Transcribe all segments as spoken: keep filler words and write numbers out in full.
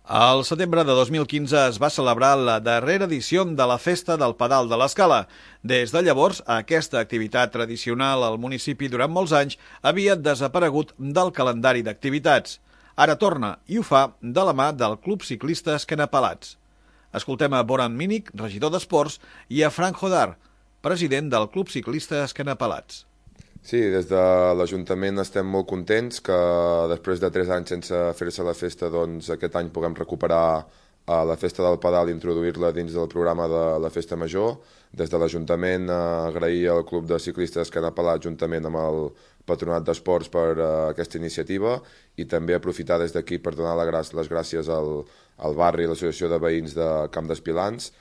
Al setembre de dos mil quinze es va celebrar la darrera edició de la Festa del Pedal de l'Escala. Des de llavors, aquesta activitat tradicional al municipi durant molts anys havia desaparegut del calendari d'activitats. Ara torna i ho fa de la mà del Club Ciclistes Canapalats. Escoltem a Boran Mínic, regidor d'Esports, i a Frank Hodar, president del Club Ciclistes Canapalats. Sí, des de l'Ajuntament estem molt contents que després de tres anys sense fer-se la festa, doncs aquest any puguem recuperar la Festa del Pedal i introduir-la dins del programa de la Festa Major. Des de l'Ajuntament agrair al Club de Ciclistes Canapalats juntament amb el Patronat d'Esports per aquesta iniciativa i també aprofitar des d'aquí per donar les gràcies al, al barri i l'Associació de Veïns de Camp d'Espilans.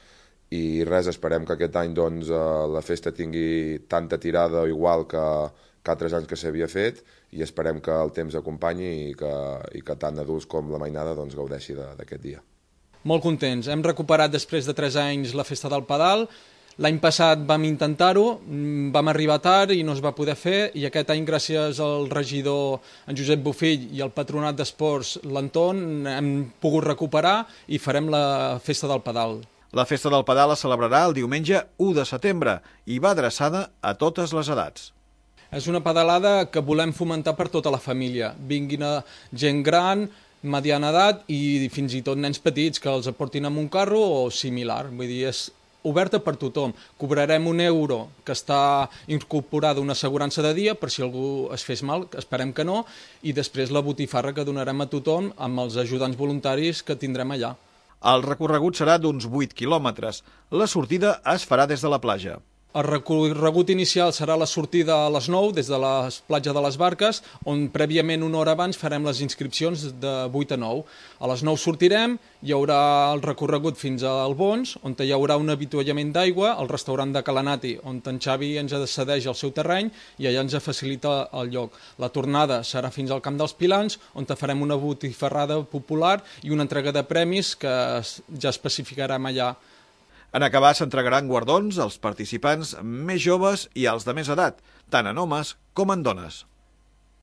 I res, esperem que aquest any doncs, la festa tingui tanta tirada igual que, que altres anys que s'havia fet i esperem que el temps acompanyi i que, i que tant adults com la mainada doncs, gaudeixi d'aquest dia. Molt contents. Hem recuperat després de tres anys la Festa del Pedal. L'any passat vam intentar-ho, vam arribar tard i no es va poder fer i aquest any gràcies al regidor en Josep Bofill i al Patronat d'Esports l'Anton hem pogut recuperar i farem la Festa del Pedal. La Festa del Pedal es celebrarà el diumenge u de setembre i va adreçada a totes les edats. És una pedalada que volem fomentar per tota la família. Vinguin a gent gran, mediana edat i fins i tot nens petits que els aportin amb un carro o similar. Vull dir, és oberta per tothom. Cobrarem un euro que està incorporada una assegurança de dia per si algú es fes mal, esperem que no, i després la botifarra que donarem a tothom amb els ajudants voluntaris que tindrem allà. El recorregut serà d'uns vuit quilòmetres. La sortida es farà des de la platja. El recorregut inicial serà la sortida a les nou des de la platja de les Barques, on prèviament una hora abans farem les inscripcions de vuit a nou. A les nou sortirem, hi haurà el recorregut fins al Bons, on hi haurà un avituallament d'aigua, el restaurant de Calanati, on en Xavi ens cedeix el seu terreny i allà ens facilita el lloc. La tornada serà fins al Camp dels Pilans, on farem una botifarrada popular i una entrega de premis que ja especificarem allà. En acabar s'entregaran guardons als participants més joves i als de més edat, tant en homes com en dones.